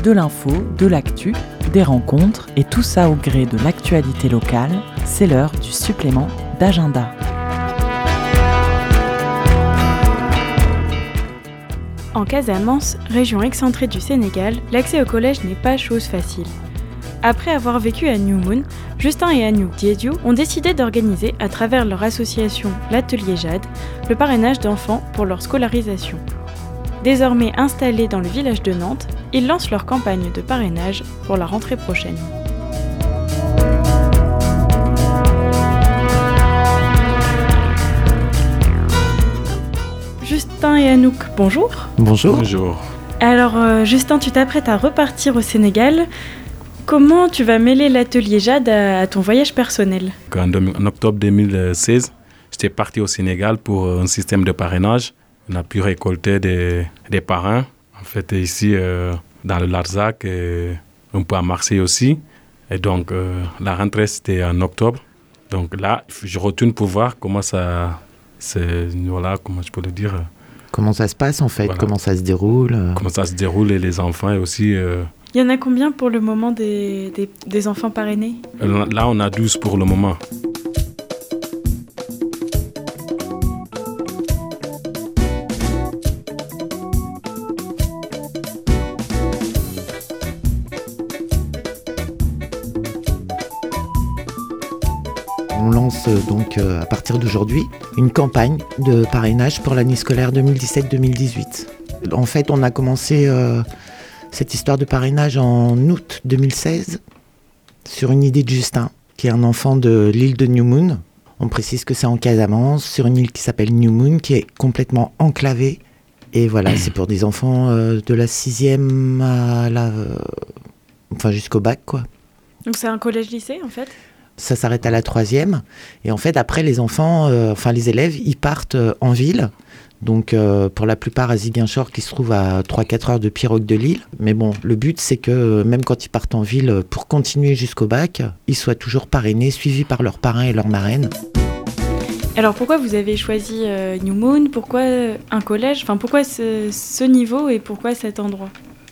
de l'info, de l'actu, des rencontres et tout ça au gré de l'actualité locale, c'est l'heure du supplément d'agenda. En Casamance, région excentrée du Sénégal, l'accès au collège n'est pas chose facile. Après avoir vécu à New Moon, Justin et Anouk Diédiou ont décidé d'organiser, à travers leur association L'Atelier Jade, le parrainage d'enfants pour leur scolarisation. Désormais installés dans le village de Nantes, ils lancent leur campagne de parrainage pour la rentrée prochaine. Justin et Anouk, bonjour. Bonjour. Bonjour. Alors Justin, tu t'apprêtes à repartir au Sénégal. Comment tu vas mêler l'Atelier Jade à ton voyage personnel ? En octobre 2016, j'étais parti au Sénégal pour un système de parrainage. On a pu récolter des parrains, en fait, ici dans le Larzac et un peu à Marseille aussi. Et donc, la rentrée, c'était en octobre. Donc là, je retourne pour voir comment ça... comment je peux le dire. Comment ça se passe en fait, voilà. Comment ça se déroule Comment ça se déroule et les enfants et aussi... Il y en a combien pour le moment des enfants parrainés ? Là, on a 12 pour le moment. On lance donc à partir d'aujourd'hui une campagne de parrainage pour l'année scolaire 2017-2018. En fait, on a commencé cette histoire de parrainage en août 2016 sur une idée de Justin, qui est un enfant de l'île de New Moon. On précise que c'est en Casamance, sur une île qui s'appelle New Moon, qui est complètement enclavée. Et voilà, c'est pour des enfants de la 6e à jusqu'au bac, quoi. Donc c'est un collège-lycée en fait ? Ça s'arrête à la 3e. Et en fait, après, les enfants, les élèves, ils partent en ville. Donc, pour la plupart, à Ziguinchor, qui se trouve à 3-4 heures de pirogue de Lille. Mais bon, le but, c'est que même quand ils partent en ville, pour continuer jusqu'au bac, ils soient toujours parrainés, suivis par leurs parrains et leurs marraines. Alors, pourquoi vous avez choisi New Moon ? Pourquoi un collège ? Pourquoi ce niveau et pourquoi cet endroit ?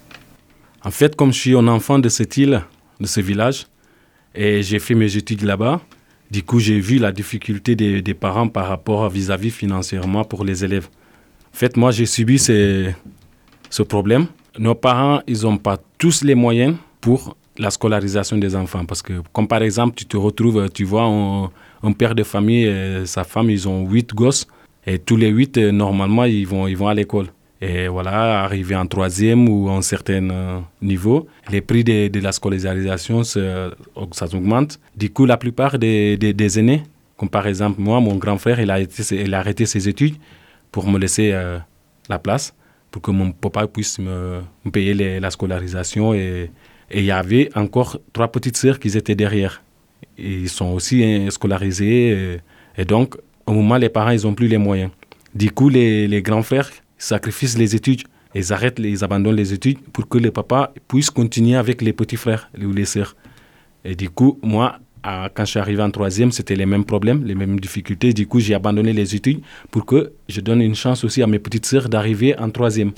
En fait, comme je suis un enfant de cette île, de ce village, et j'ai fait mes études là-bas, du coup, j'ai vu la difficulté des parents par rapport vis-à-vis financièrement pour les élèves. En fait, moi, j'ai subi ce problème. Nos parents, ils n'ont pas tous les moyens pour la scolarisation des enfants. Parce que, comme par exemple, tu vois un père de famille et sa femme, ils ont 8 gosses. Et tous les 8, normalement, ils vont à l'école. Et voilà, arrivé en 3e ou à un certain niveau, les prix de la scolarisation, ça augmente. Du coup, la plupart des aînés, comme par exemple moi, mon grand frère, il a arrêté ses études pour me laisser la place, pour que mon papa puisse me payer la scolarisation. Et il y avait encore 3 petites sœurs qui étaient derrière. Et ils sont aussi scolarisés. Et donc, au moment, les parents, ils n'ont plus les moyens. Du coup, les grands frères sacrifient les études. Ils abandonnent les études pour que le papa puisse continuer avec les petits frères ou les sœurs. Et du coup, moi, quand je suis arrivé en 3e, c'était les mêmes problèmes, les mêmes difficultés. Du coup, j'ai abandonné les études pour que je donne une chance aussi à mes petites sœurs d'arriver en 3e.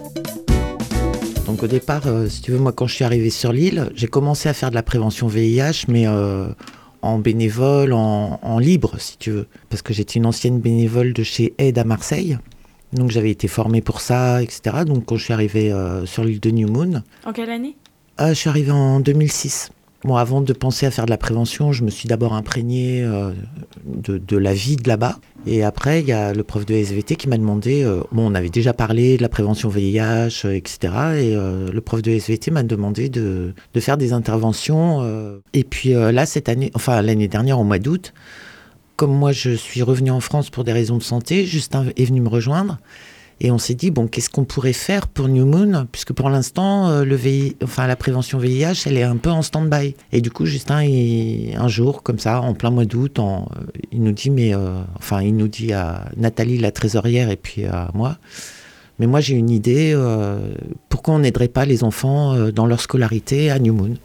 Donc au départ, si tu veux, moi quand je suis arrivé sur l'île, j'ai commencé à faire de la prévention VIH, mais en bénévole, en libre, si tu veux. Parce que j'étais une ancienne bénévole de chez Aide à Marseille. Donc j'avais été formée pour ça, etc. Donc quand je suis arrivé sur l'île de New Moon... En quelle année ? Je suis arrivé en 2006. Bon, avant de penser à faire de la prévention, je me suis d'abord imprégné de la vie de là-bas. Et après, il y a le prof de SVT qui m'a demandé... on avait déjà parlé de la prévention VIH, etc. Et le prof de SVT m'a demandé de faire des interventions. Et puis là, l'année dernière, au mois d'août, comme moi, je suis revenu en France pour des raisons de santé, Justin est venu me rejoindre. Et on s'est dit, qu'est-ce qu'on pourrait faire pour New Moon ? Puisque pour l'instant, la prévention VIH, elle est un peu en stand-by. Et du coup, Justin, un jour, comme ça, en plein mois d'août, il nous dit à Nathalie, la trésorière, et puis à moi, mais moi, j'ai une idée, pourquoi on n'aiderait pas les enfants dans leur scolarité à New Moon ?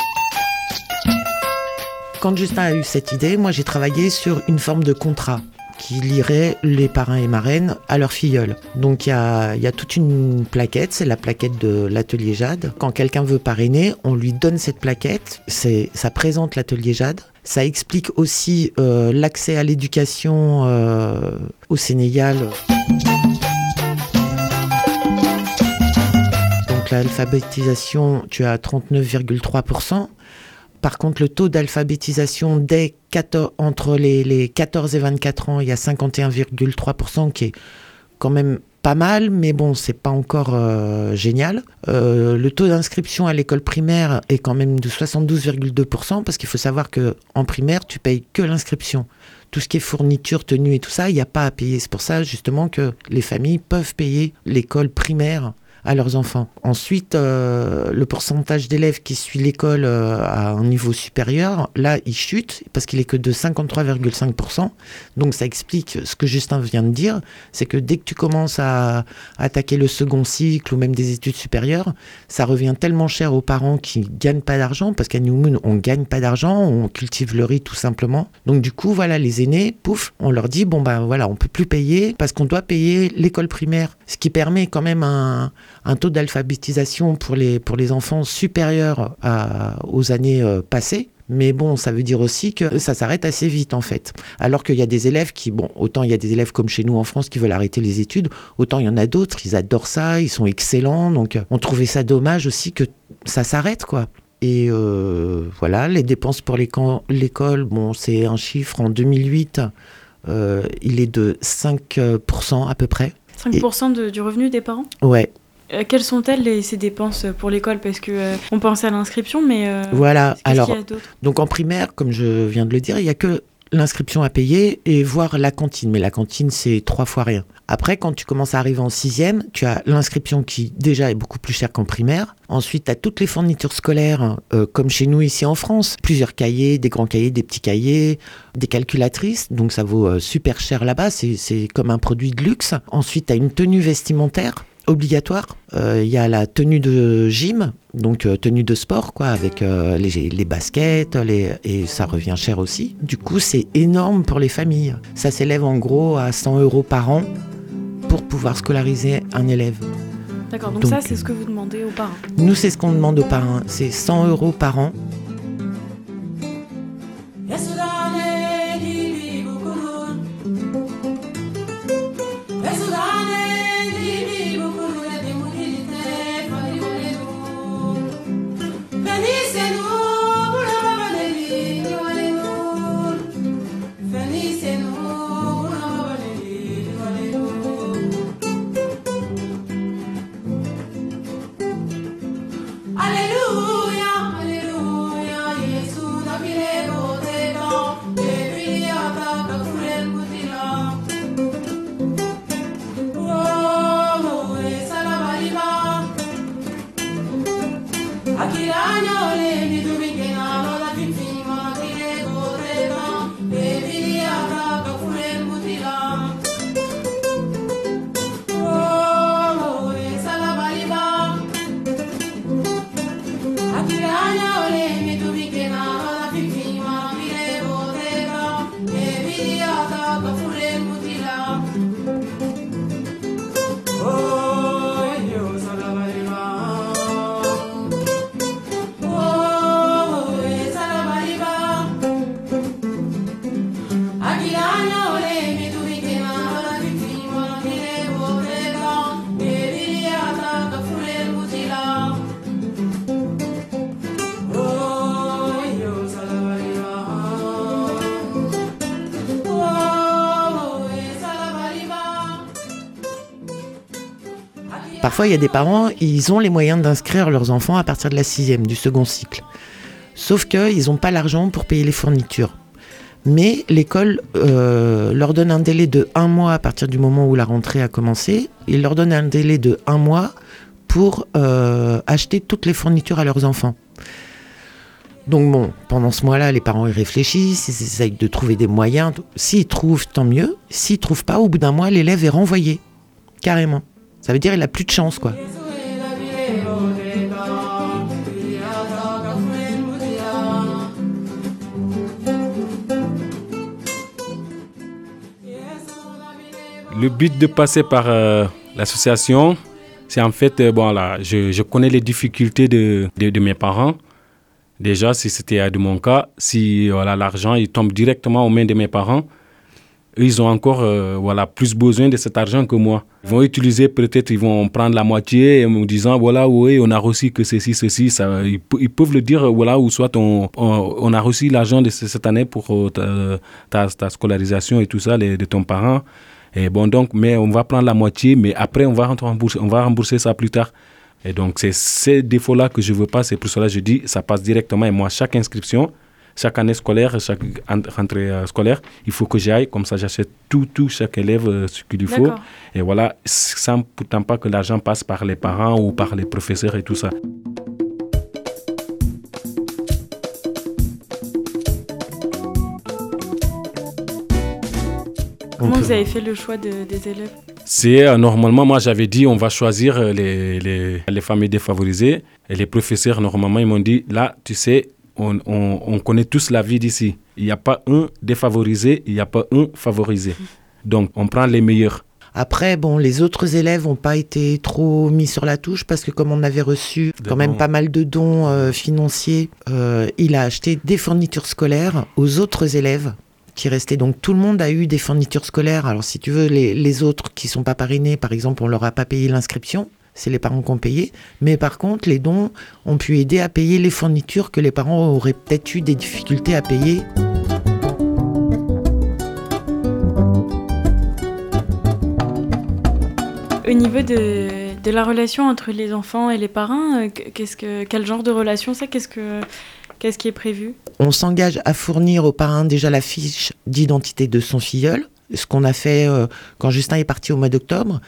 Quand Justin a eu cette idée, moi, j'ai travaillé sur une forme de contrat. qui lirait les parrains et marraines à leur filleule. Donc il y a toute une plaquette, c'est la plaquette de l'atelier Jade. Quand quelqu'un veut parrainer, on lui donne cette plaquette, ça présente l'atelier Jade. Ça explique aussi l'accès à l'éducation au Sénégal. Donc l'alphabétisation, tu as 39,3%. Par contre, le taux d'alphabétisation entre les 14 et 24 ans, il y a 51,3%, qui est quand même pas mal, mais bon, c'est pas encore génial. Le taux d'inscription à l'école primaire est quand même de 72,2%, parce qu'il faut savoir qu'en primaire, tu payes que l'inscription. Tout ce qui est fourniture, tenue et tout ça, il n'y a pas à payer. C'est pour ça, justement, que les familles peuvent payer l'école primaire à leurs enfants. Ensuite, le pourcentage d'élèves qui suit l'école à un niveau supérieur, là, il chute parce qu'il est que de 53,5%. Donc, ça explique ce que Justin vient de dire, c'est que dès que tu commences à attaquer le second cycle ou même des études supérieures, ça revient tellement cher aux parents qui gagnent pas d'argent, parce qu'à New Moon, on gagne pas d'argent, on cultive le riz tout simplement. Donc, du coup, voilà, les aînés, pouf, on leur dit, bon, ben voilà, on peut plus payer parce qu'on doit payer l'école primaire, ce qui permet quand même un taux d'alphabétisation pour les enfants supérieur aux années passées. Mais bon, ça veut dire aussi que ça s'arrête assez vite en fait. Alors qu'il y a des élèves autant il y a des élèves comme chez nous en France qui veulent arrêter les études, autant il y en a d'autres, ils adorent ça, ils sont excellents. Donc on trouvait ça dommage aussi que ça s'arrête, quoi. Et voilà, les dépenses pour l'école, bon, c'est un chiffre en 2008, il est de 5% à peu près. 5% du revenu des parents ? Ouais. Quelles sont-elles ces dépenses pour l'école ? Parce que on pense à l'inscription, mais voilà. Alors, qu'il y a d'autre ? Donc en primaire, comme je viens de le dire, il n'y a que l'inscription à payer et voir la cantine. Mais la cantine, c'est 3 fois rien. Après, quand tu commences à arriver en 6e, tu as l'inscription qui déjà est beaucoup plus chère qu'en primaire. Ensuite, tu as toutes les fournitures scolaires, comme chez nous ici en France. Plusieurs cahiers, des grands cahiers, des petits cahiers, des calculatrices. Donc ça vaut super cher là-bas, c'est comme un produit de luxe. Ensuite, tu as une tenue vestimentaire obligatoire. Il y a la tenue de gym, donc tenue de sport, quoi, avec les baskets, et ça revient cher aussi. Du coup, c'est énorme pour les familles. Ça s'élève en gros à 100 € par an pour pouvoir scolariser un élève. D'accord, donc ça, c'est ce que vous demandez aux parents ? Nous, c'est ce qu'on demande aux parents. C'est 100 € par an. Parfois, il y a des parents, ils ont les moyens d'inscrire leurs enfants à partir de la 6e, du second cycle. Sauf qu'ils n'ont pas l'argent pour payer les fournitures. Mais l'école leur donne un délai de 1 mois à partir du moment où la rentrée a commencé. Il leur donne un délai de 1 mois pour acheter toutes les fournitures à leurs enfants. Donc bon, pendant ce mois-là, les parents y réfléchissent, ils essayent de trouver des moyens. S'ils trouvent, tant mieux. S'ils ne trouvent pas, au bout d'un mois, l'élève est renvoyé. Carrément. Ça veut dire qu'il n'a plus de chance, quoi. Le but de passer par l'association, c'est en fait, je connais les difficultés de mes parents. Déjà, si c'était de mon cas, si l'argent il tombe directement aux mains de mes parents, eux, ils ont encore plus besoin de cet argent que moi. Ils vont utiliser, peut-être, ils vont prendre la moitié en me disant, oui, on a reçu que ceci. Ça, ils peuvent le dire, ou soit on a reçu l'argent de cette année pour ta scolarisation et tout ça, de ton parent. Et mais on va prendre la moitié, mais après, on va rembourser ça plus tard. Et donc, c'est ces défauts-là que je ne veux pas. C'est pour cela que je dis, ça passe directement. Et moi, chaque inscription, chaque année scolaire, chaque rentrée scolaire, il faut que j'aille. Comme ça, j'achète chaque élève ce qu'il lui faut. Et voilà, sans pourtant pas que l'argent passe par les parents ou par les professeurs et tout ça. Comment vous avez fait le choix des élèves ? C'est normalement, moi j'avais dit on va choisir les familles défavorisées. Et les professeurs, normalement, ils m'ont dit, là, tu sais, on connaît tous la vie d'ici. Il n'y a pas un défavorisé, il n'y a pas un favorisé. Donc, on prend les meilleurs. Après, les autres élèves n'ont pas été trop mis sur la touche parce que comme on avait reçu quand même pas mal de dons financiers, il a acheté des fournitures scolaires aux autres élèves qui restaient. Donc, tout le monde a eu des fournitures scolaires. Alors, si tu veux, les autres qui ne sont pas parrainés, par exemple, on ne leur a pas payé l'inscription. C'est les parents qui ont payé. Mais par contre, les dons ont pu aider à payer les fournitures que les parents auraient peut-être eu des difficultés à payer. Au niveau de la relation entre les enfants et les parents, quel genre de relation c'est ? Qu'est-ce qui est prévu ? On s'engage à fournir aux parrains déjà la fiche d'identité de son filleul. Ce qu'on a fait quand Justin est parti au mois d'octobre.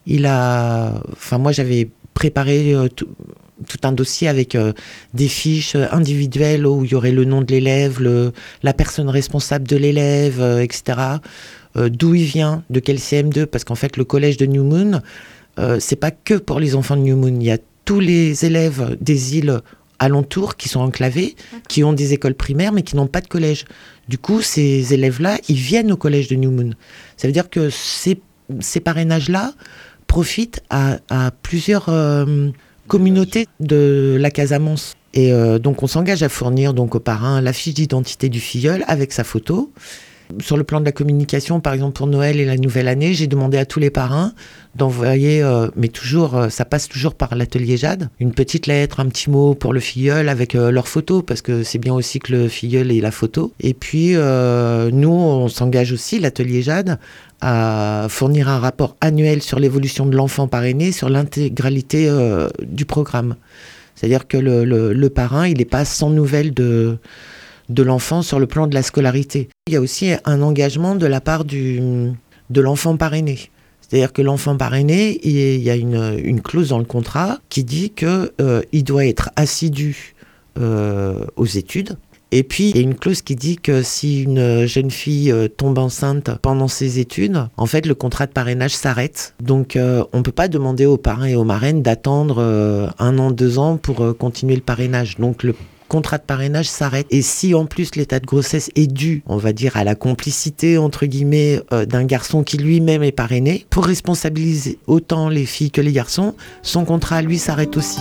Moi, j'avais préparé tout un dossier avec des fiches individuelles où il y aurait le nom de l'élève, la personne responsable de l'élève, etc. D'où il vient, de quel CM2, parce qu'en fait, le collège de New Moon, c'est pas que pour les enfants de New Moon. Il y a tous les élèves des îles alentours qui sont enclavés, qui ont des écoles primaires, mais qui n'ont pas de collège. Du coup, ces élèves-là, ils viennent au collège de New Moon. Ça veut dire que ces parrainages-là profitent à plusieurs communautés de la Casamance. Et donc, on s'engage à fournir donc, aux parrains la fiche d'identité du filleul avec sa photo. Sur le plan de la communication, par exemple pour Noël et la nouvelle année, j'ai demandé à tous les parrains d'envoyer, mais toujours, ça passe toujours par l'atelier Jade, une petite lettre, un petit mot pour le filleul avec leur photo, parce que c'est bien aussi que le filleul ait la photo. Et puis, nous, on s'engage aussi, l'atelier Jade, à fournir un rapport annuel sur l'évolution de l'enfant parrainé, sur l'intégralité du programme. C'est-à-dire que le parrain, il n'est pas sans nouvelles de l'enfant sur le plan de la scolarité. Il y a aussi un engagement de la part de l'enfant parrainé. C'est-à-dire que l'enfant parrainé, il y a une clause dans le contrat qui dit qu'il doit être assidu aux études. Et puis, il y a une clause qui dit que si une jeune fille tombe enceinte pendant ses études, en fait, le contrat de parrainage s'arrête. Donc, on ne peut pas demander aux parrains et aux marraines d'attendre 1 an, 2 ans pour continuer le parrainage. Donc, le contrat de parrainage s'arrête. Et si en plus l'état de grossesse est dû, on va dire, à la complicité, entre guillemets, d'un garçon qui lui-même est parrainé, pour responsabiliser autant les filles que les garçons, son contrat, lui, s'arrête aussi.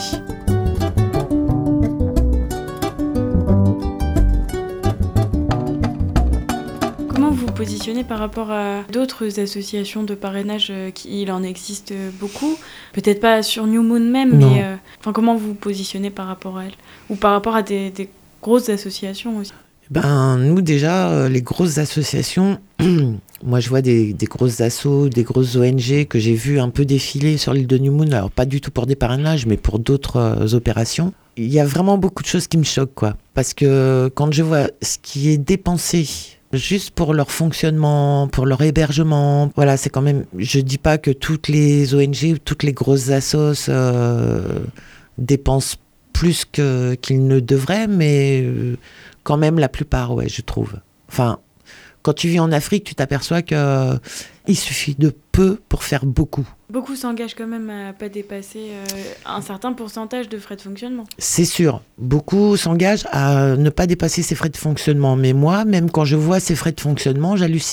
Comment vous positionnez par rapport à d'autres associations de parrainage il en existe beaucoup, peut-être pas sur New Moon même, non. Mais comment vous vous positionnez par rapport à elles ? Ou par rapport à des grosses associations aussi ? Nous déjà, les grosses associations, moi je vois des grosses assos, des grosses ONG que j'ai vu un peu défiler sur l'île de New Moon, alors pas du tout pour des parrainages, mais pour d'autres opérations. Il y a vraiment beaucoup de choses qui me choquent, quoi. Parce que quand je vois ce qui est dépensé juste pour leur fonctionnement, pour leur hébergement, voilà, c'est quand même... Je dis pas que toutes les ONG, toutes les grosses assos dépensent plus qu'ils ne devraient, mais quand même la plupart, ouais, je trouve. Enfin, quand tu vis en Afrique, tu t'aperçois qu'il suffit de peu pour faire beaucoup. Beaucoup s'engagent quand même à ne pas dépasser un certain pourcentage de frais de fonctionnement. C'est sûr, beaucoup s'engagent à ne pas dépasser ces frais de fonctionnement. Mais moi, même quand je vois ces frais de fonctionnement, j'hallucine.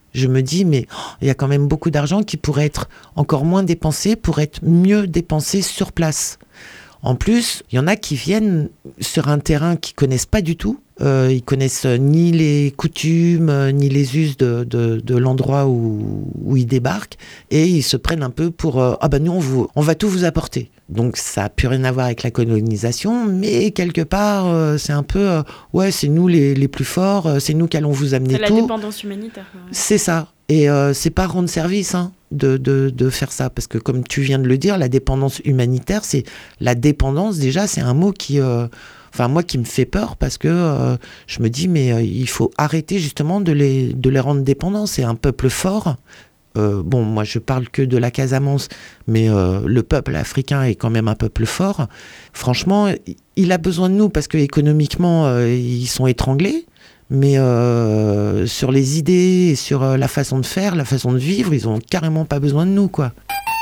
Je me dis, mais il y a quand même beaucoup d'argent qui pourrait être encore moins dépensé pour être mieux dépensé sur place. En plus, il y en a qui viennent sur un terrain qu'ils connaissent pas du tout. Ils connaissent ni les coutumes, ni les us de l'endroit où ils débarquent. Et ils se prennent un peu pour nous, on va tout vous apporter. Donc ça n'a plus rien à voir avec la colonisation, mais quelque part, c'est un peu, c'est nous les plus forts, c'est nous qui allons vous amener tout. C'est la dépendance humanitaire. C'est ça. Et c'est pas rendre service de faire ça. Parce que comme tu viens de le dire, la dépendance humanitaire, c'est la dépendance, déjà, c'est un mot qui moi qui me fait peur parce que je me dis mais il faut arrêter justement de les rendre dépendants. C'est un peuple fort. Moi je parle que de la Casamance, mais le peuple africain est quand même un peuple fort. Franchement, il a besoin de nous parce que économiquement ils sont étranglés. Mais sur les idées et sur la façon de faire, la façon de vivre, ils ont carrément pas besoin de nous, quoi.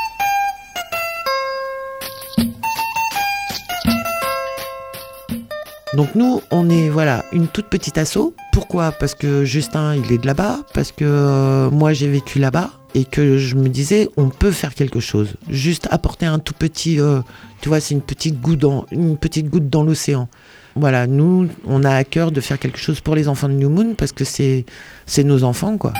Donc nous, on est une toute petite asso. Pourquoi ? Parce que Justin, il est de là-bas, parce que moi, j'ai vécu là-bas, et que je me disais, on peut faire quelque chose. Juste apporter un tout petit, c'est une petite goutte dans l'océan. Voilà, nous, on a à cœur de faire quelque chose pour les enfants de New Moon, parce que c'est nos enfants, quoi.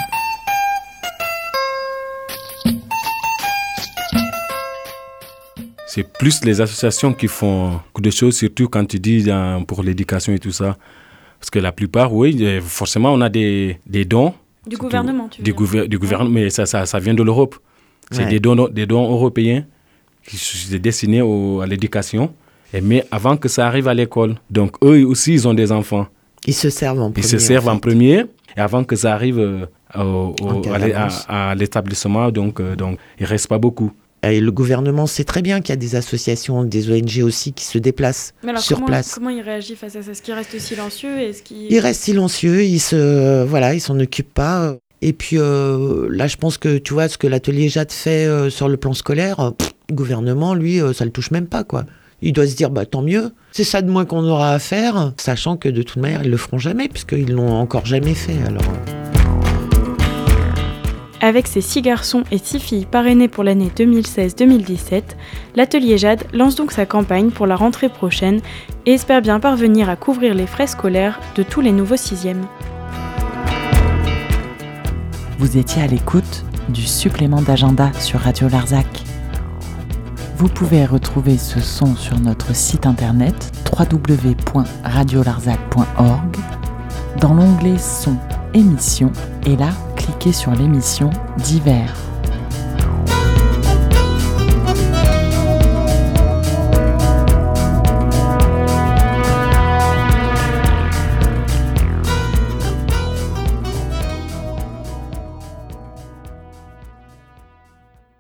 C'est plus les associations qui font beaucoup de choses, surtout quand tu dis pour l'éducation et tout ça. Parce que la plupart, oui, forcément, on a des dons. Du gouvernement, tu veux dire. Du gouvernement, mais ça vient de l'Europe. C'est des dons européens qui sont destinés à l'éducation. Mais avant que ça arrive à l'école. Donc, eux aussi, ils ont des enfants. Ils se servent en premier. Ils se servent en premier. Et avant que ça arrive à l'établissement, donc il ne reste pas beaucoup. Et le gouvernement sait très bien qu'il y a des associations, des ONG aussi qui se déplacent sur place. Comment il réagit face à ça ? Est-ce qu'il reste silencieux ? Il reste silencieux, il s'en occupe pas. Et puis là, je pense que tu vois ce que l'atelier Jade fait sur le plan scolaire, le gouvernement, lui, ça le touche même pas, quoi. Il doit se dire, tant mieux, c'est ça de moins qu'on aura à faire, sachant que de toute manière, ils le feront jamais, puisqu'ils l'ont encore jamais fait, alors... Avec ses 6 garçons et 6 filles parrainés pour l'année 2016-2017, l'Atelier Jade lance donc sa campagne pour la rentrée prochaine et espère bien parvenir à couvrir les frais scolaires de tous les nouveaux 6e. Vous étiez à l'écoute du supplément d'agenda sur Radio Larzac. Vous pouvez retrouver ce son sur notre site internet www.radiolarzac.org dans l'onglet Son, Émissions, et là, cliquez sur l'émission Divers.